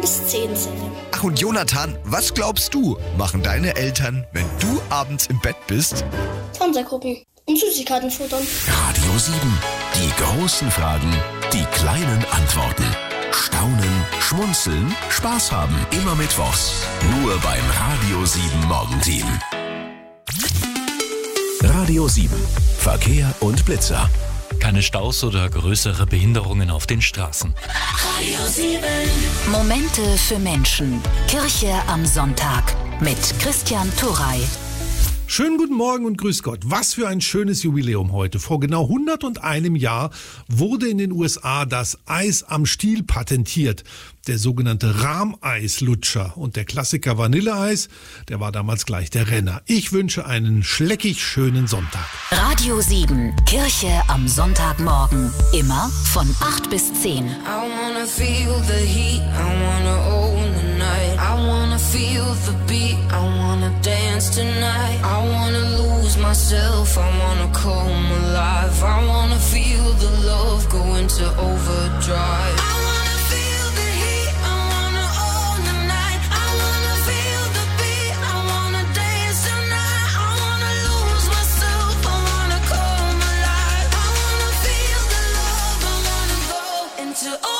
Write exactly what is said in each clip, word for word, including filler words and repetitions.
bis zehn sind. Ach und Jonathan, was glaubst du, machen deine Eltern, wenn du abends im Bett bist? Fernseher gucken und Süßigkeiten futtern. Radio sieben. Die großen Fragen, die kleinen Antworten. Staunen, schmunzeln, Spaß haben. Immer mittwochs. Nur beim Radio sieben Morgenteam. Radio sieben. Verkehr und Blitzer. Keine Staus oder größere Behinderungen auf den Straßen. Radio sieben. Momente für Menschen. Kirche am Sonntag mit Christian Turrey. Schönen guten Morgen und grüß Gott. Was für ein schönes Jubiläum heute. Vor genau hunderteinem Jahr wurde in den U S A das Eis am Stiel patentiert. Der sogenannte Rahmeislutscher und der Klassiker Vanilleeis, der war damals gleich der Renner. Ich wünsche einen schleckig schönen Sonntag. Radio sieben, Kirche am Sonntagmorgen. Immer von acht bis zehn. I wanna feel the heat, I wanna own the night. I wanna feel the beat, I wanna dance tonight. I wanna lose myself, I wanna come alive. I wanna feel the love go into overdrive. I wanna feel the heat, I wanna own the night. I wanna feel the beat, I wanna dance tonight. I wanna lose myself, I wanna come alive. I wanna feel the love, I wanna go into overdrive.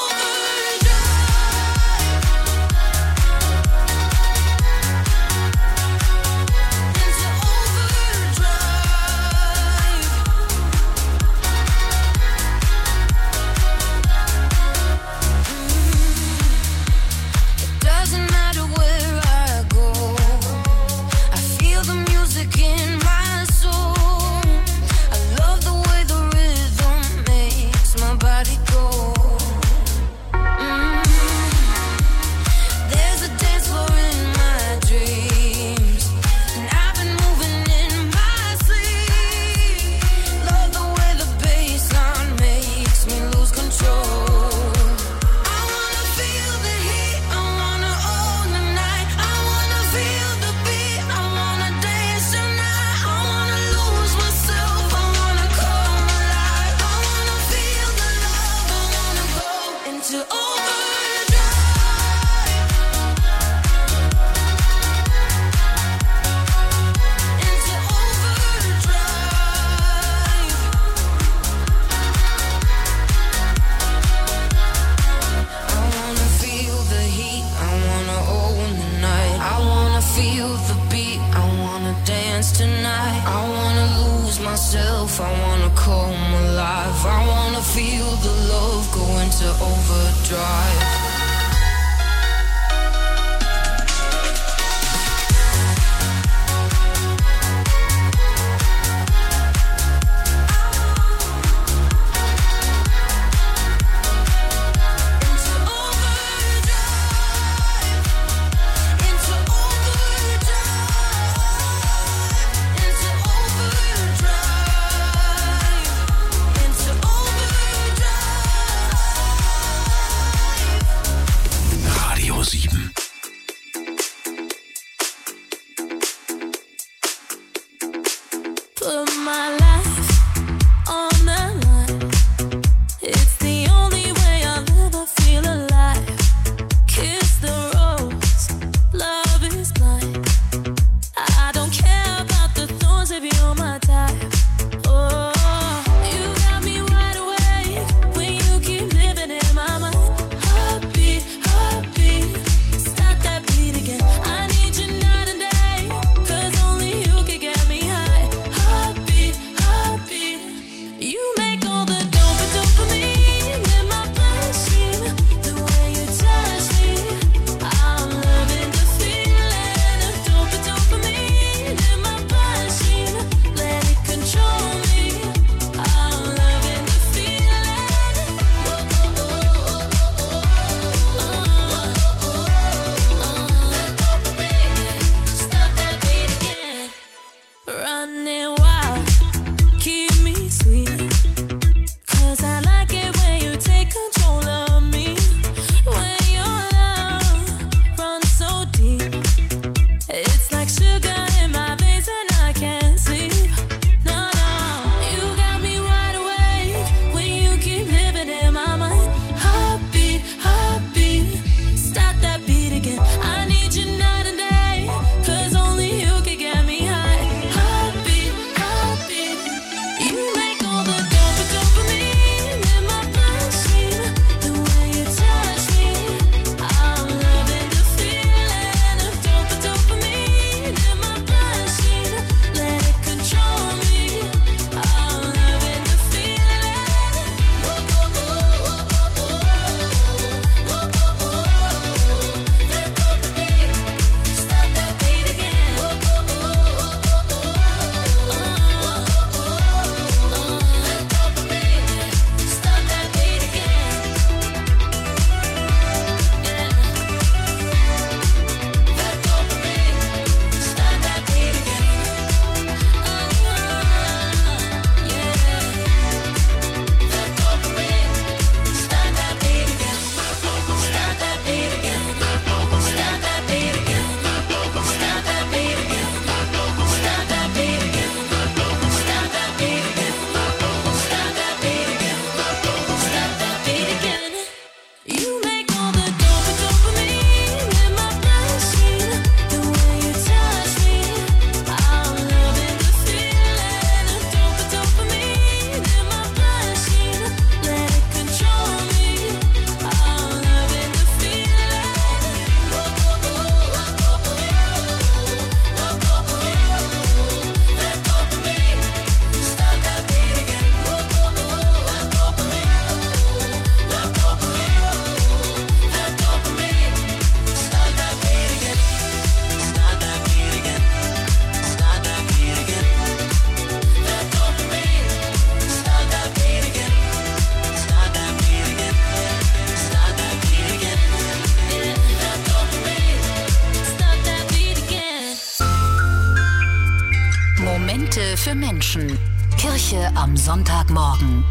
für Menschen. Kirche am Sonntagmorgen.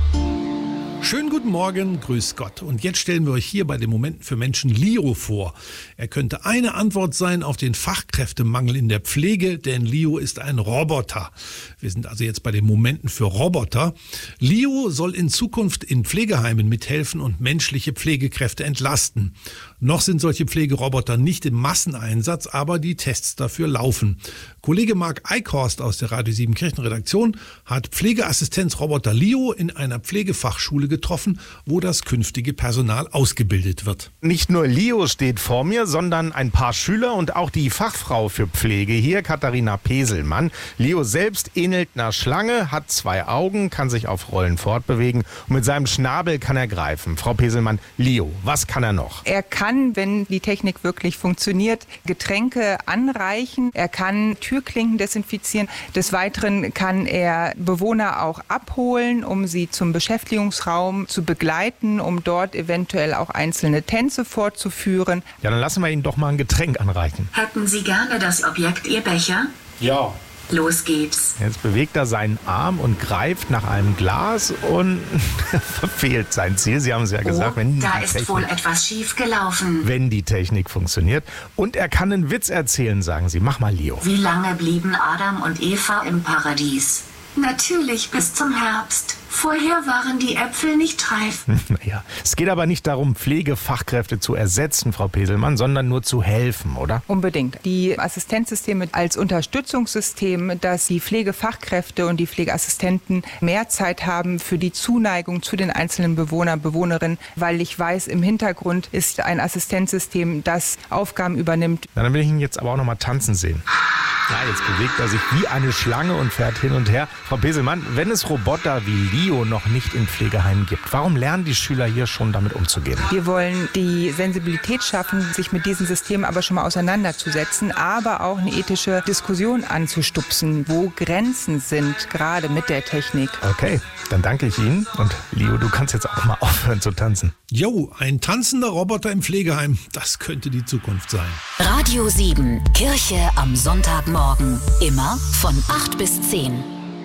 Schönen guten Morgen, grüß Gott. Und jetzt stellen wir euch hier bei den Momenten für Menschen Leo vor. Er könnte eine Antwort sein auf den Fachkräftemangel in der Pflege, denn Leo ist ein Roboter. Wir sind also jetzt bei den Momenten für Roboter. Leo soll in Zukunft in Pflegeheimen mithelfen und menschliche Pflegekräfte entlasten. Noch sind solche Pflegeroboter nicht im Masseneinsatz, aber die Tests dafür laufen. Kollege Marc Eichhorst aus der Radio sieben Kirchenredaktion hat Pflegeassistenzroboter Leo in einer Pflegefachschule getroffen, wo das künftige Personal ausgebildet wird. Nicht nur Leo steht vor mir, sondern ein paar Schüler und auch die Fachfrau für Pflege hier, Katharina Peselmann. Leo selbst ähnelt einer Schlange, hat zwei Augen, kann sich auf Rollen fortbewegen und mit seinem Schnabel kann er greifen. Frau Peselmann, Leo, was kann er noch? Er kann, wenn die Technik wirklich funktioniert, Getränke anreichen. Er kann Türklinken desinfizieren. Des Weiteren kann er Bewohner auch abholen, um sie zum Beschäftigungsraum zu begleiten, um dort eventuell auch einzelne Tänze fortzuführen. Ja, dann lassen wir ihn doch mal ein Getränk anreichen. Hätten Sie gerne das Objekt Ihr Becher? Ja. Los geht's. Jetzt bewegt er seinen Arm und greift nach einem Glas und verfehlt sein Ziel. Sie haben es ja gesagt. Oh, wenn da die ist Technik, wohl etwas schief gelaufen. Wenn die Technik funktioniert. Und er kann einen Witz erzählen, sagen Sie. Mach mal, Leo. Wie lange blieben Adam und Eva im Paradies? Natürlich bis zum Herbst. Vorher waren die Äpfel nicht reif. Naja, es geht aber nicht darum, Pflegefachkräfte zu ersetzen, Frau Peselmann, sondern nur zu helfen, oder? Unbedingt. Die Assistenzsysteme als Unterstützungssystem, dass die Pflegefachkräfte und die Pflegeassistenten mehr Zeit haben für die Zuneigung zu den einzelnen Bewohnern, Bewohnerinnen, weil ich weiß, im Hintergrund ist ein Assistenzsystem, das Aufgaben übernimmt. Na, dann will ich ihn jetzt aber auch noch mal tanzen sehen. Ja, jetzt bewegt er sich wie eine Schlange und fährt hin und her. Frau Peselmann, wenn es Roboter wie Leo noch nicht in Pflegeheimen gibt, warum lernen die Schüler hier schon damit umzugehen? Wir wollen die Sensibilität schaffen, sich mit diesen Systemen aber schon mal auseinanderzusetzen, aber auch eine ethische Diskussion anzustupsen, wo Grenzen sind, gerade mit der Technik. Okay, dann danke ich Ihnen. Und Leo, du kannst jetzt auch mal aufhören zu tanzen. Jo, ein tanzender Roboter im Pflegeheim, das könnte die Zukunft sein. Radio sieben, Kirche am Sonntagmorgen. Immer von acht bis zehn.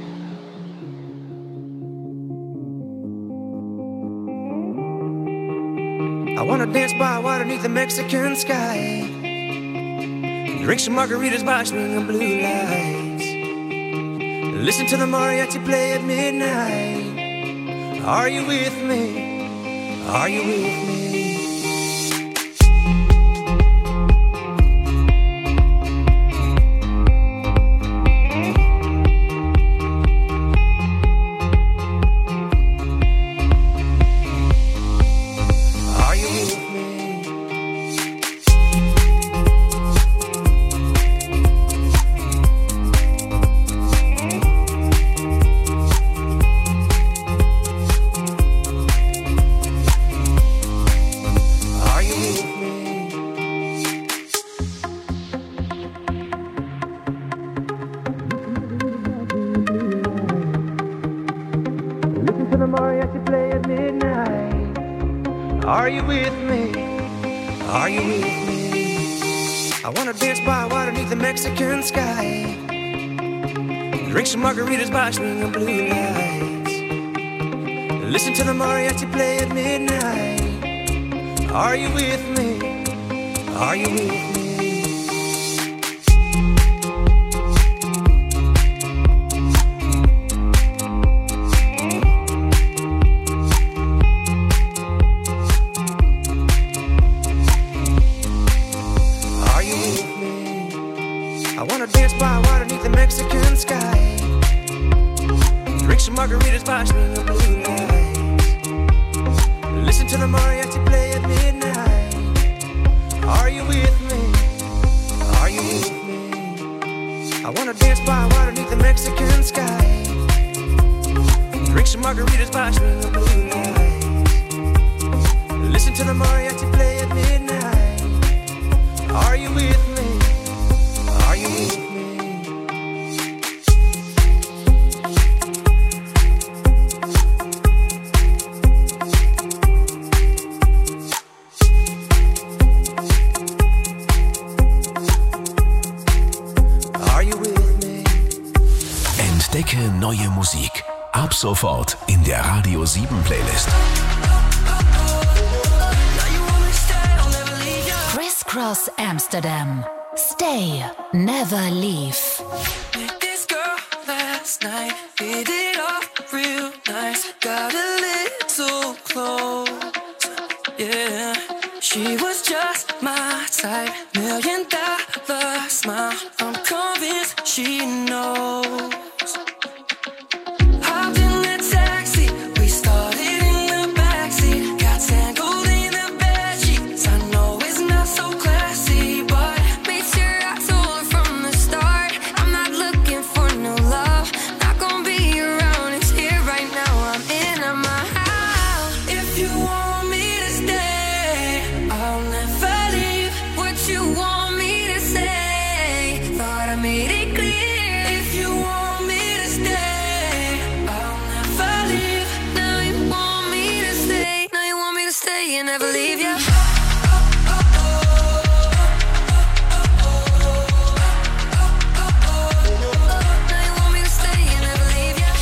I wanna dance by water beneath the Mexican sky. Drink some margaritas by swinging blue lights. Listen to the mariachi play at midnight. Are you with me? Are you with me? Are you with me? Are you with me? I wanna dance by water beneath the Mexican sky. Drink some margaritas by swinging blue lights. Listen to the mariachi play at midnight. Are you with me? Are you with me? Mexican sky. Drink some margaritas by swinging blue lights. Listen to the mariachi play at midnight. Are you with me? Are you with me? I wanna dance by water beneath the Mexican sky. Drink some margaritas by swinging blue lights. Listen to the mariachi play at midnight. Are you with me? Are you with me? Entdecke neue Musik. Ab sofort in der Radio sieben Playlist. Crisscross Amsterdam. Stay, never leave. Met this girl last night, hit it off real nice. Got a little close, yeah. She was just my type, million dollar smile. I'm convinced she knows. Hopped in that taxi, we started in the backseat. Got tangled in the bedsheets. I know it's not so classy, but made sure I told her from the start. I'm not looking for no love, not gonna be around. It's here right now. I'm in on my house. If you want me to stay, I'll never leave. What you want me to say, thought I made it clear. If you want me to stay, I'll never leave. Now you want me to stay, now you want me to stay and never leave you. Now you want me to stay and never leave you.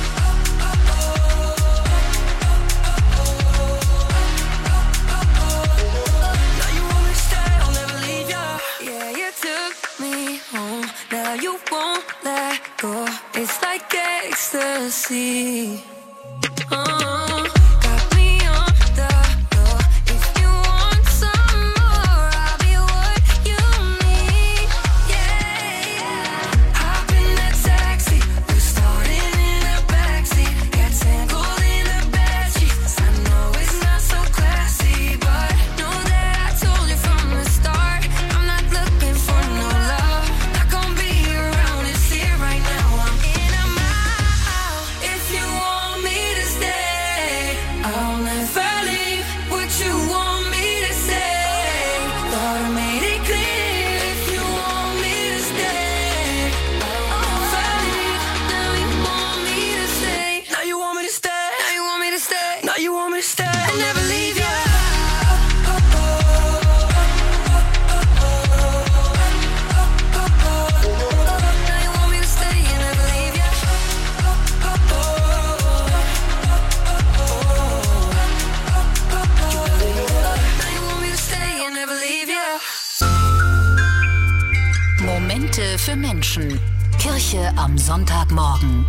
Now you want me to stay, I'll never leave you. Yeah, you took me home, now you won't let go. It's like ecstasy. Uh, got me on the floor. If you want some more, I'll be what you need. Yeah, yeah. Hop in that taxi, we started in the backseat. Got tangled in the bedsheets. I know it's not so classy, but know that I told you from the start. I'm not looking for no love, not gonna be around. It's here right now. I'm in a mile. If you want me to stay, I'll never leave. What you want me to say, thought I made it clear. If you want me to stay, I'll never leave. Now you want me to stay, now you want me to stay, now you want me to stay, now you want me to stay, I'll never leave you. Now you want me to stay and never leave you. Now you want me to stay and never leave you. Momente für Menschen. Kirche am Sonntagmorgen.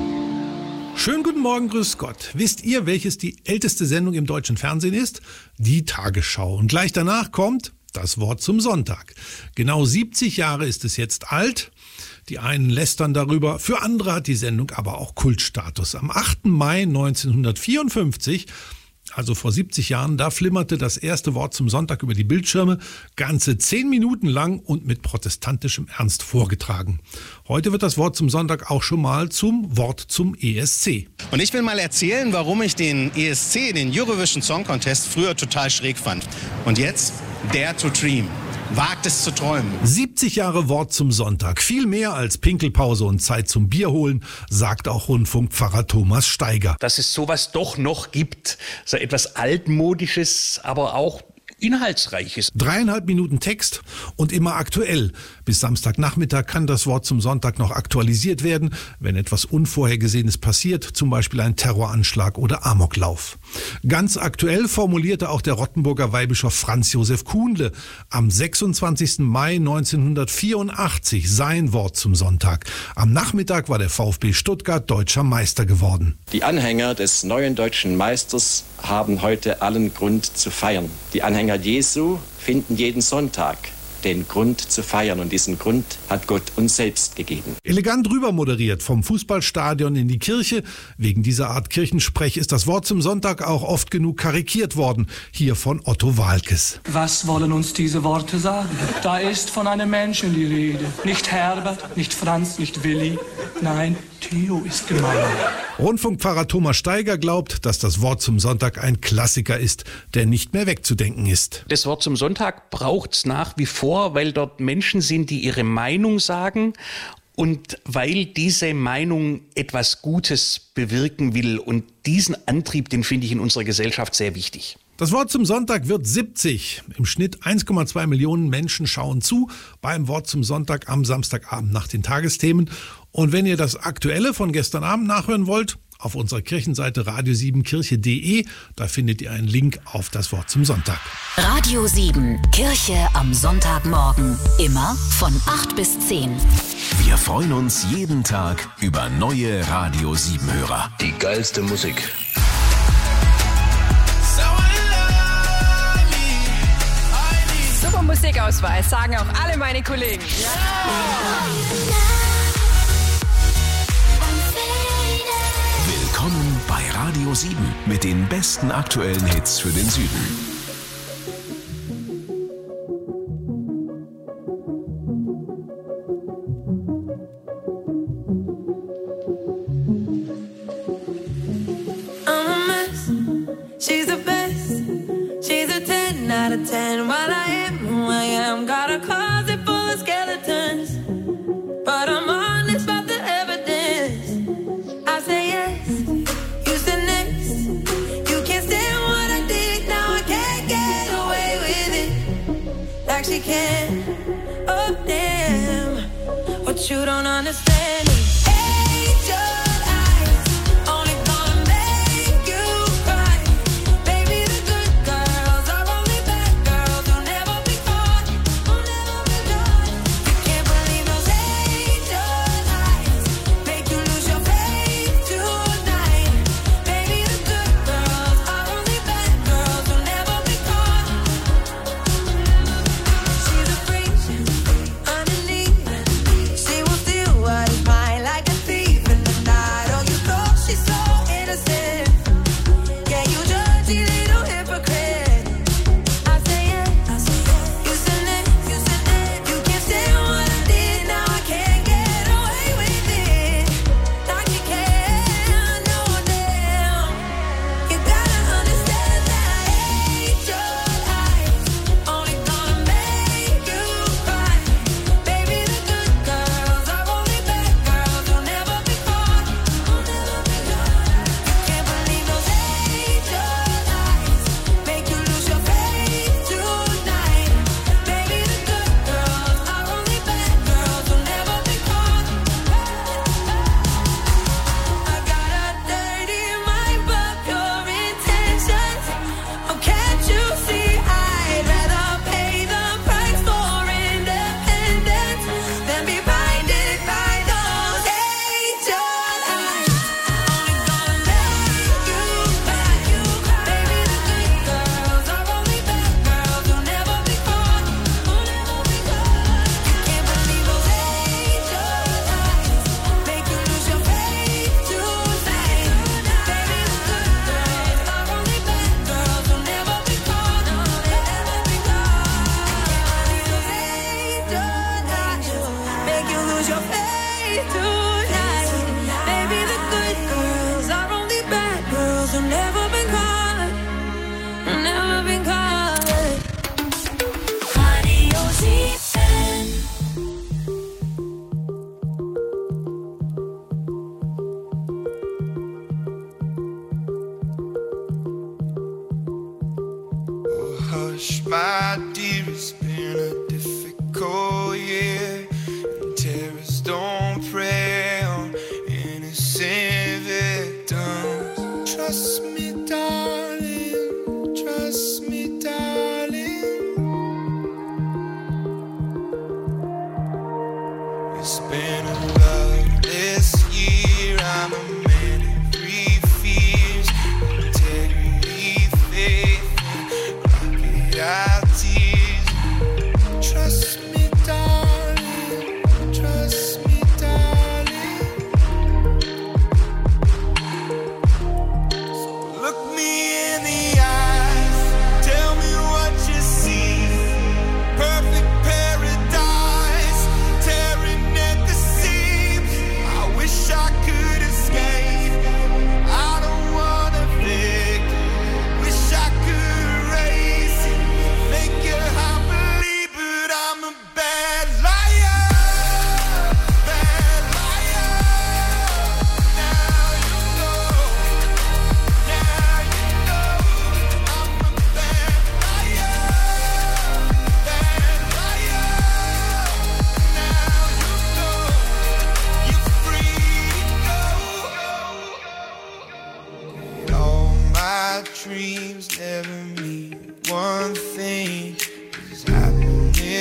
Schönen guten Morgen, grüß Gott. Wisst ihr, welches die älteste Sendung im deutschen Fernsehen ist? Die Tagesschau. Und gleich danach kommt das Wort zum Sonntag. Genau siebzig Jahre ist es jetzt alt. Die einen lästern darüber, für andere hat die Sendung aber auch Kultstatus. Am achten Mai neunzehnhundertvierundfünfzig, also vor siebzig Jahren, da flimmerte das erste Wort zum Sonntag über die Bildschirme, ganze zehn Minuten lang und mit protestantischem Ernst vorgetragen. Heute wird das Wort zum Sonntag auch schon mal zum Wort zum E S C. Und ich will mal erzählen, warum ich den E S C, den Eurovision Song Contest, früher total schräg fand. Und jetzt Dare to Dream. Wagt es zu träumen. siebzig Jahre Wort zum Sonntag. Viel mehr als Pinkelpause und Zeit zum Bier holen, sagt auch Rundfunkpfarrer Thomas Steiger. Dass es sowas doch noch gibt, so etwas Altmodisches, aber auch Inhaltsreiches. Dreieinhalb Minuten Text und immer aktuell. Bis Samstagnachmittag kann das Wort zum Sonntag noch aktualisiert werden, wenn etwas Unvorhergesehenes passiert, zum Beispiel ein Terroranschlag oder Amoklauf. Ganz aktuell formulierte auch der Rottenburger Weihbischof Franz Josef Kuhnle am sechsundzwanzigsten Mai neunzehnhundertvierundachtzig sein Wort zum Sonntag. Am Nachmittag war der VfB Stuttgart deutscher Meister geworden. Die Anhänger des neuen deutschen Meisters haben heute allen Grund zu feiern. Die Anhänger Jesu finden jeden Sonntag den Grund zu feiern, und diesen Grund hat Gott uns selbst gegeben. Elegant rüber moderiert vom Fußballstadion in die Kirche. Wegen dieser Art Kirchensprech ist das Wort zum Sonntag auch oft genug karikiert worden. Hier von Otto Waalkes. Was wollen uns diese Worte sagen? Da ist von einem Menschen die Rede. Nicht Herbert, nicht Franz, nicht Willi. Nein, Theo ist gemeint. Rundfunkpfarrer Thomas Steiger glaubt, dass das Wort zum Sonntag ein Klassiker ist, der nicht mehr wegzudenken ist. Das Wort zum Sonntag braucht es nach wie vor, weil dort Menschen sind, die ihre Meinung sagen und weil diese Meinung etwas Gutes bewirken will. Und diesen Antrieb, den finde ich in unserer Gesellschaft sehr wichtig. Das Wort zum Sonntag wird siebzig. Im Schnitt eins Komma zwei Millionen Menschen schauen zu beim Wort zum Sonntag am Samstagabend nach den Tagesthemen. Und wenn ihr das Aktuelle von gestern Abend nachhören wollt, auf unserer Kirchenseite radio sieben kirche punkt de, da findet ihr einen Link auf das Wort zum Sonntag. Radio sieben, Kirche am Sonntagmorgen. Immer von acht bis zehn. Wir freuen uns jeden Tag über neue Radio sieben Hörer. Die geilste Musik. Super Musikauswahl, sagen auch alle meine Kollegen. Willkommen bei Radio sieben mit den besten aktuellen Hits für den Süden. I'm a mess. She's the best. She's a ten out of ten. While I am who I am, got a closet full of skeletons. But I'm honest about the evidence. I say yes, you say next. You can't stand what I did, now I can't get away with it. Like she can. Oh damn, what you don't understand is angel. She will steal what is mine.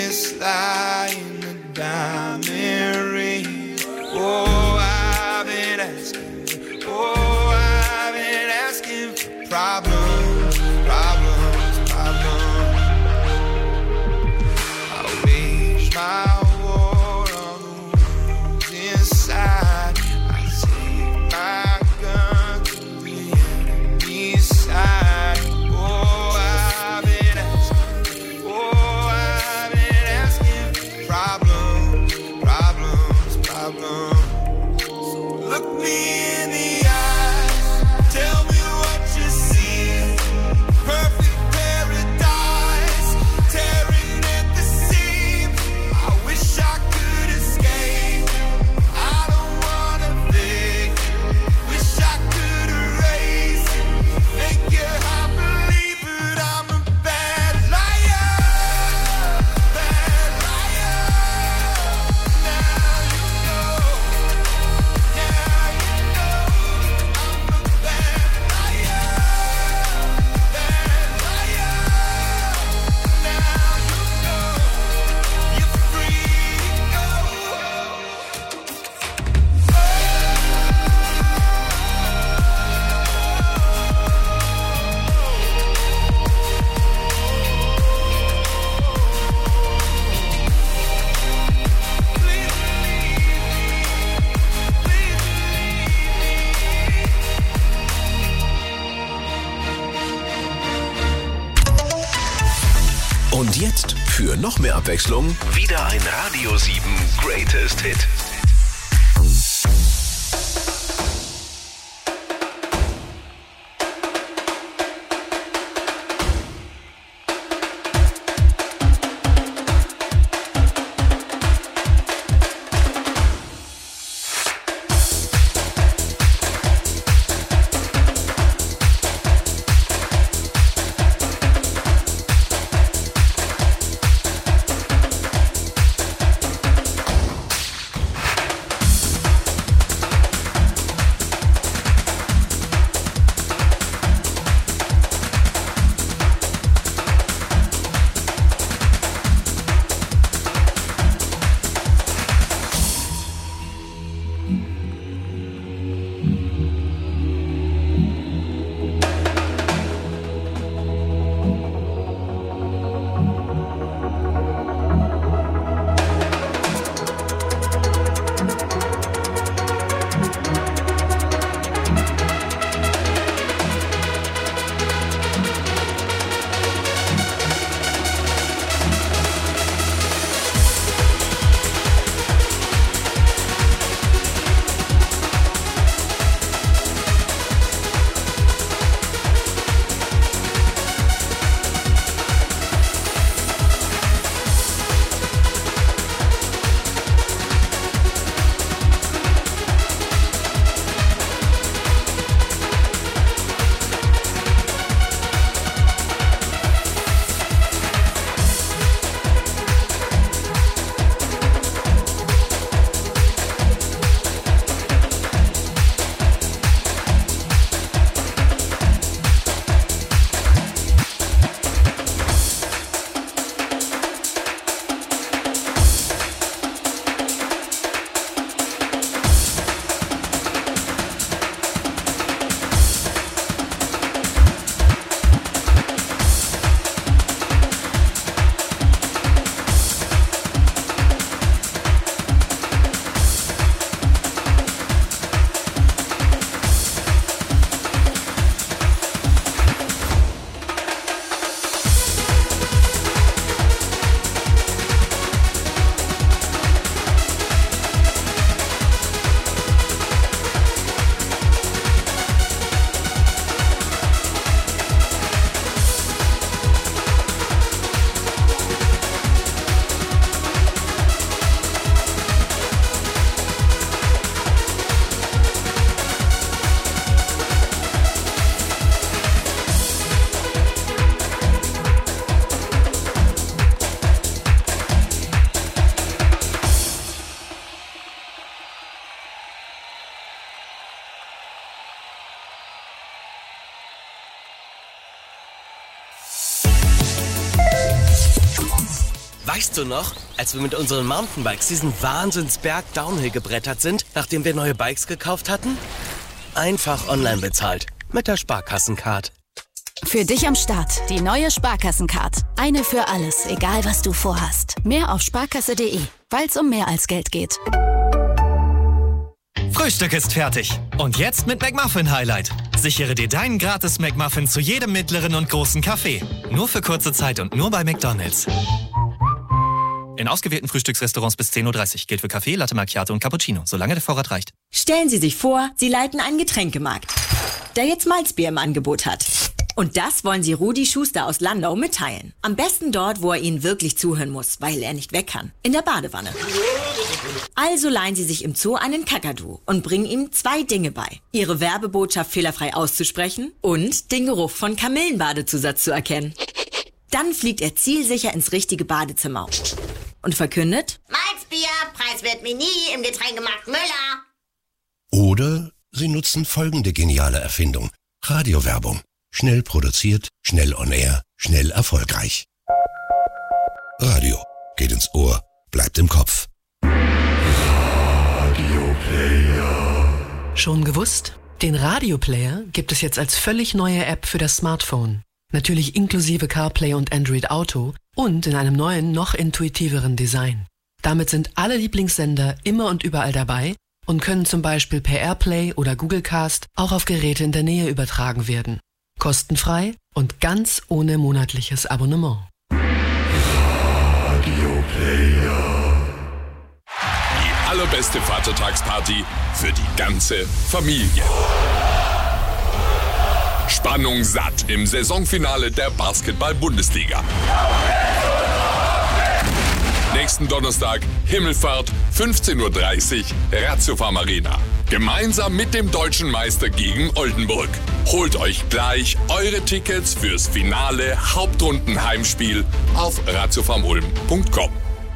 kiss lying a diamond ring. Oh, I've been asking, oh, I've been asking for problems, problems, problems. I wage my war on the wounds inside. I take my gun to the enemy's side. Oh, I've been asking, oh, I've been asking for problems, problems, problems. So look me in the eyes, tell me what you see. Perfect paradise, tearing at the seam. I wish I could escape. I don't wanna think. Wish I could erase it. Make you happily, but I'm a bad liar. Bad liar. Now you know. Now you know. I'm a bad liar. Bad liar. Now you know. You're free to go. Und jetzt für noch mehr Abwechslung wieder ein Radio sieben Greatest Hit. Weißt du noch, als wir mit unseren Mountainbikes diesen Wahnsinnsberg Downhill gebrettert sind, nachdem wir neue Bikes gekauft hatten? Einfach online bezahlt. Mit der Sparkassencard. Für dich am Start die neue Sparkassencard. Eine für alles, egal was du vorhast. Mehr auf sparkasse punkt de, weil es um mehr als Geld geht. Frühstück ist fertig. Und jetzt mit McMuffin Highlight. Sichere dir deinen gratis McMuffin zu jedem mittleren und großen Kaffee. Nur für kurze Zeit und nur bei McDonald's. In ausgewählten Frühstücksrestaurants bis zehn Uhr dreißig. Gilt für Kaffee, Latte Macchiato und Cappuccino, solange der Vorrat reicht. Stellen Sie sich vor, Sie leiten einen Getränkemarkt, der jetzt Malzbier im Angebot hat. Und das wollen Sie Rudi Schuster aus Landau mitteilen. Am besten dort, wo er Ihnen wirklich zuhören muss, weil er nicht weg kann. In der Badewanne. Also leihen Sie sich im Zoo einen Kakadu und bringen ihm zwei Dinge bei. Ihre Werbebotschaft fehlerfrei auszusprechen und den Geruch von Kamillenbadezusatz zu erkennen. Dann fliegt er zielsicher ins richtige Badezimmer und verkündet: Malzbier, preiswert Mini im Getränkemarkt Müller. Oder Sie nutzen folgende geniale Erfindung. Radiowerbung. Schnell produziert, schnell on air, schnell erfolgreich. Radio. Geht ins Ohr, bleibt im Kopf. Schon gewusst? Den Radioplayer gibt es jetzt als völlig neue App für das Smartphone. Natürlich inklusive CarPlay und Android Auto und in einem neuen, noch intuitiveren Design. Damit sind alle Lieblingssender immer und überall dabei und können zum Beispiel per AirPlay oder Google Cast auch auf Geräte in der Nähe übertragen werden. Kostenfrei und ganz ohne monatliches Abonnement. Die allerbeste Vatertagsparty für die ganze Familie. Spannung satt im Saisonfinale der Basketball-Bundesliga. Nächsten Donnerstag Himmelfahrt, fünfzehn Uhr dreißig, Ratiofarm Arena. Gemeinsam mit dem deutschen Meister gegen Oldenburg. Holt euch gleich eure Tickets fürs Finale Hauptrundenheimspiel auf ratiofarm ulm punkt com.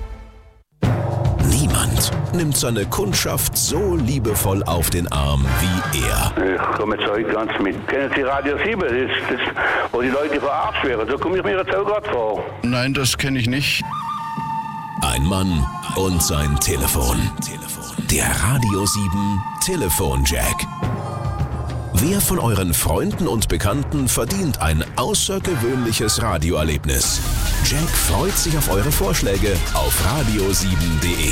Niemand nimmt seine Kundschaft so liebevoll auf den Arm wie er. Ich komme jetzt heute ganz mit. Kennen Sie Radio sieben? Das, das, wo die Leute verarscht werden. So komme ich mir jetzt auch gerade vor. Nein, das kenne ich nicht. Ein Mann und sein Telefon. Der Radio sieben Telefonjack. Wer von euren Freunden und Bekannten verdient ein außergewöhnliches Radioerlebnis? Jack freut sich auf eure Vorschläge auf radio sieben punkt de.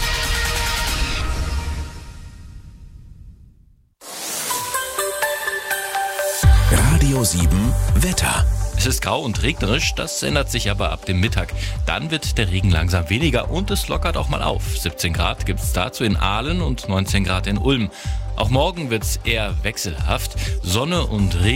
Radio sieben Wetter. Es ist grau und regnerisch, das ändert sich aber ab dem Mittag. Dann wird der Regen langsam weniger und es lockert auch mal auf. siebzehn Grad gibt es dazu in Aalen und neunzehn Grad in Ulm. Auch morgen wird es eher wechselhaft. Sonne und Regen.